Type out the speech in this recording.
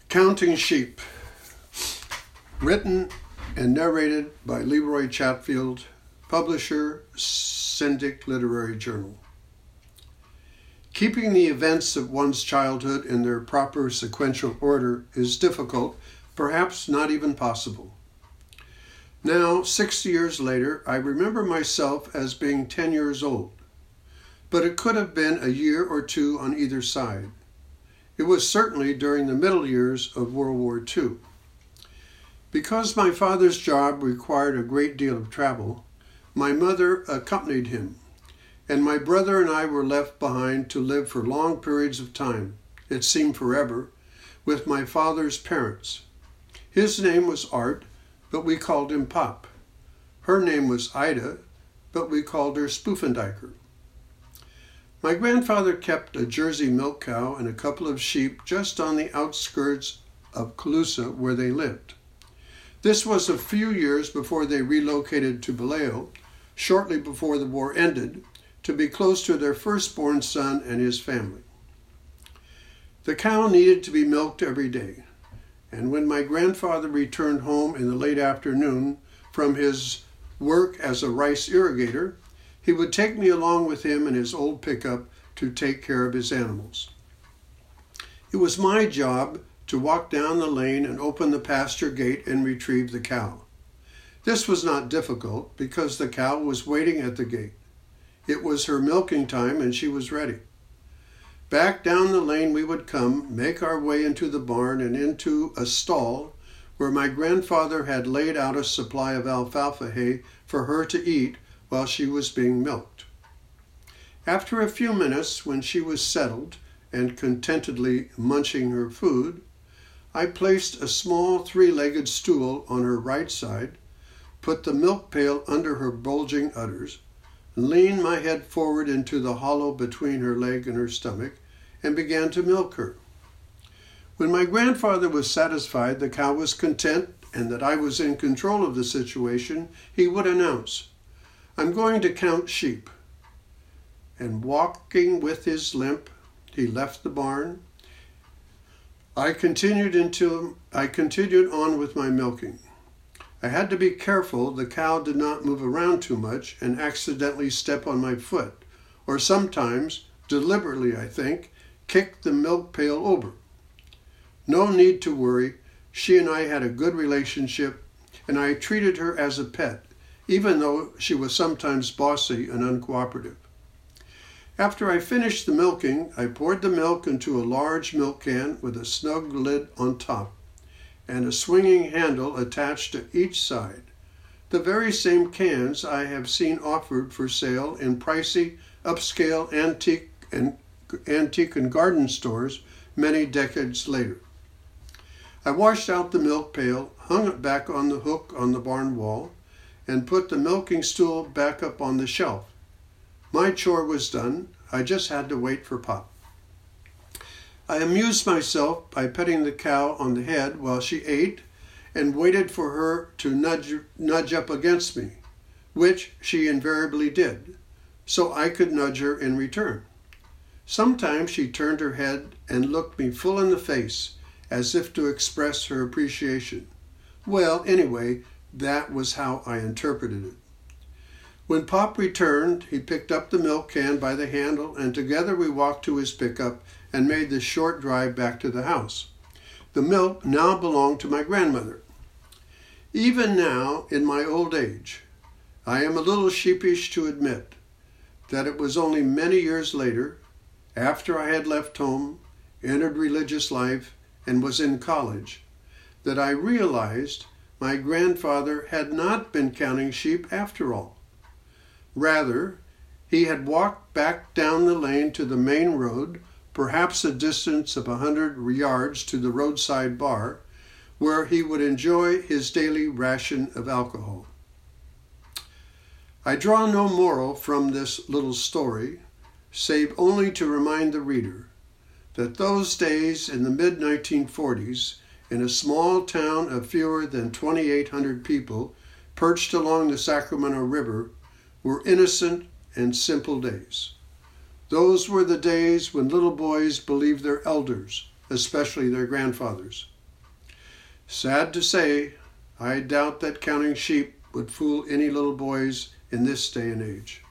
Counting Sheep, written and narrated by Leroy Chatfield, publisher, Syndic Literary Journal. Keeping the events of one's childhood in their proper sequential order is difficult, perhaps not even possible. Now, 60 years later, I remember myself as being 10 years old, but it could have been a year or two on either side. It was certainly during the middle years of World War II. Because my father's job required a great deal of travel, my mother accompanied him, and my brother and I were left behind to live for long periods of time, it seemed forever, with my father's parents. His name was Art, but we called him Pop. Her name was Ida, but we called her Spoofendiker. My grandfather kept a Jersey milk cow and a couple of sheep just on the outskirts of Colusa where they lived. This was a few years before they relocated to Vallejo, shortly before the war ended, to be close to their firstborn son and his family. The cow needed to be milked every day, and when my grandfather returned home in the late afternoon from his work as a rice irrigator, he would take me along with him in his old pickup to take care of his animals. It was my job to walk down the lane and open the pasture gate and retrieve the cow. This was not difficult because the cow was waiting at the gate. It was her milking time and she was ready. Back down the lane we would come, make our way into the barn and into a stall where my grandfather had laid out a supply of alfalfa hay for her to eat while she was being milked. After a few minutes, when she was settled and contentedly munching her food, I placed a small three-legged stool on her right side, put the milk pail under her bulging udders, leaned my head forward into the hollow between her leg and her stomach, and began to milk her. When my grandfather was satisfied the cow was content and that I was in control of the situation, he would announce, "I'm going to count sheep." And walking with his limp, he left the barn. I continued on with my milking. I had to be careful the cow did not move around too much and accidentally step on my foot, or sometimes, deliberately I think, kick the milk pail over. No need to worry, she and I had a good relationship, and I treated her as a pet, even though she was sometimes bossy and uncooperative. After I finished the milking, I poured the milk into a large milk can with a snug lid on top and a swinging handle attached to each side, the very same cans I have seen offered for sale in pricey, upscale antique and garden stores many decades later. I washed out the milk pail, hung it back on the hook on the barn wall, and put the milking stool back up on the shelf. My chore was done. I just had to wait for Pop. I amused myself by petting the cow on the head while she ate and waited for her to nudge up against me, which she invariably did, so I could nudge her in return. Sometimes she turned her head and looked me full in the face, as if to express her appreciation. Well, anyway, that was how I interpreted it. When Pop returned, he picked up the milk can by the handle, and together we walked to his pickup and made the short drive back to the house. The milk now belonged to my grandmother. Even now, in my old age, I am a little sheepish to admit that it was only many years later, after I had left home, entered religious life, and was in college, that I realized my grandfather had not been counting sheep after all. Rather, he had walked back down the lane to the main road, perhaps a distance of 100 yards to the roadside bar, where he would enjoy his daily ration of alcohol. I draw no moral from this little story, save only to remind the reader that those days in the mid-1940s, in a small town of fewer than 2,800 people, perched along the Sacramento River, were innocent and simple days. Those were the days when little boys believed their elders, especially their grandfathers. Sad to say, I doubt that counting sheep would fool any little boys in this day and age.